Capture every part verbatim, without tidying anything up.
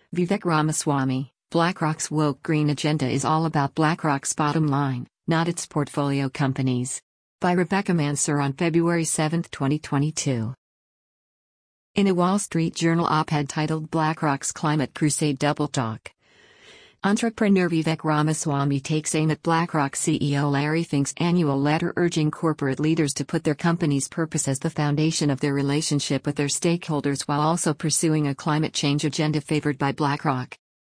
Vivek Ramaswamy, BlackRock's woke green agenda is all about BlackRock's bottom line, not its portfolio companies. By Rebecca Mansour on February seventh, twenty twenty-two. In a Wall Street Journal op-ed titled BlackRock's Climate Crusade Double Talk, entrepreneur Vivek Ramaswamy takes aim at BlackRock C E O Larry Fink's annual letter urging corporate leaders to put their company's purpose as the foundation of their relationship with their stakeholders while also pursuing a climate change agenda favored by BlackRock.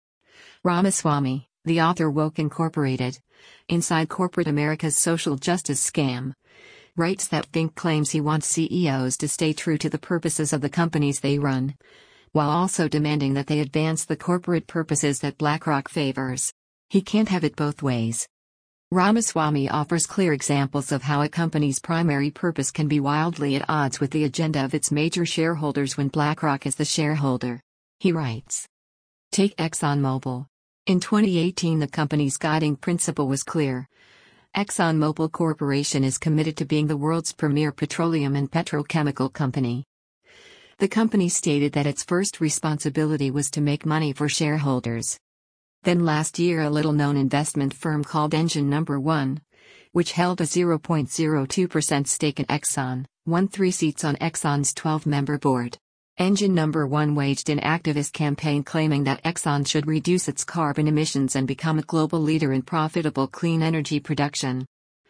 Ramaswamy, the author Woke Incorporated, Inside Corporate America's Social Justice Scam, writes that Fink claims he wants C E Os to stay true to the purposes of the companies they run, while also demanding that they advance the corporate purposes that BlackRock favors. He can't have it both ways. Ramaswamy offers clear examples of how a company's primary purpose can be wildly at odds with the agenda of its major shareholders when BlackRock is the shareholder. He writes, take ExxonMobil. In twenty eighteen, the company's guiding principle was clear. ExxonMobil Corporation is committed to being the world's premier petroleum and petrochemical company. The company stated that its first responsibility was to make money for shareholders. Then last year, a little-known investment firm called Engine Number One, which held a zero point zero two percent stake in Exxon, won three seats on Exxon's twelve-member board. Engine Number One waged an activist campaign claiming that Exxon should reduce its carbon emissions and become a global leader in profitable clean energy production.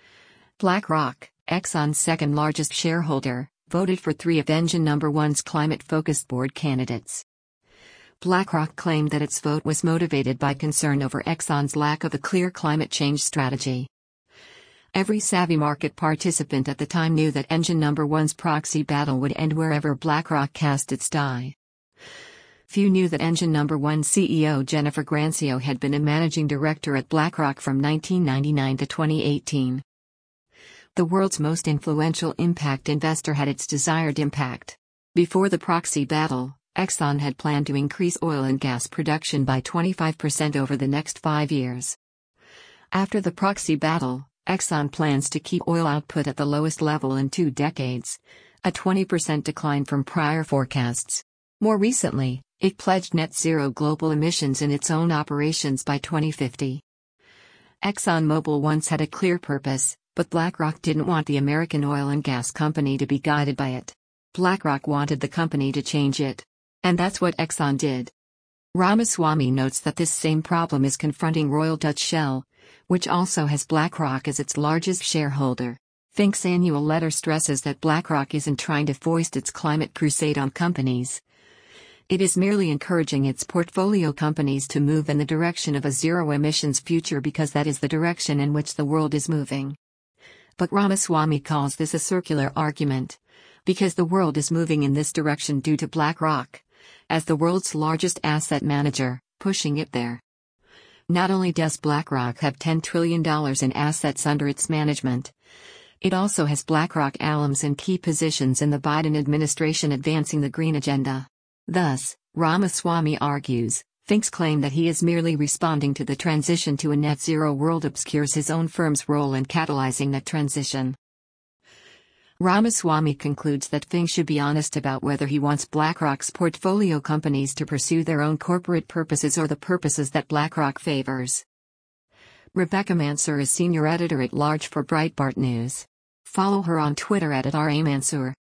BlackRock, Exxon's second-largest shareholder, voted for three of Engine Number One's climate-focused board candidates. BlackRock claimed that its vote was motivated by concern over Exxon's lack of a clear climate change strategy. Every savvy market participant at the time knew that Engine Number One's proxy battle would end wherever BlackRock cast its die. Few knew that Engine Number One C E O Jennifer Grancio had been a managing director at BlackRock from nineteen ninety-nine to twenty eighteen. The world's most influential impact investor had its desired impact. Before the proxy battle, Exxon had planned to increase oil and gas production by twenty-five percent over the next five years. After the proxy battle, Exxon plans to keep oil output at the lowest level in two decades, a twenty percent decline from prior forecasts. More recently, it pledged net zero global emissions in its own operations by twenty fifty. ExxonMobil once had a clear purpose, but BlackRock didn't want the American oil and gas company to be guided by it. BlackRock wanted the company to change it. And that's what Exxon did. Ramaswamy notes that this same problem is confronting Royal Dutch Shell, which also has BlackRock as its largest shareholder. Fink's annual letter stresses that BlackRock isn't trying to foist its climate crusade on companies. It is merely encouraging its portfolio companies to move in the direction of a zero-emissions future because that is the direction in which the world is moving. But Ramaswamy calls this a circular argument, because the world is moving in this direction due to BlackRock, as the world's largest asset manager, pushing it there. Not only does BlackRock have ten trillion dollars in assets under its management, it also has BlackRock alums in key positions in the Biden administration advancing the green agenda. Thus, Ramaswamy argues, Fink's claim that he is merely responding to the transition to a net zero world obscures his own firm's role in catalyzing that transition. Ramaswamy concludes that Fink should be honest about whether he wants BlackRock's portfolio companies to pursue their own corporate purposes or the purposes that BlackRock favors. Rebecca Mansour is senior editor-at-large for Breitbart News. Follow her on Twitter at, at R A Mansour.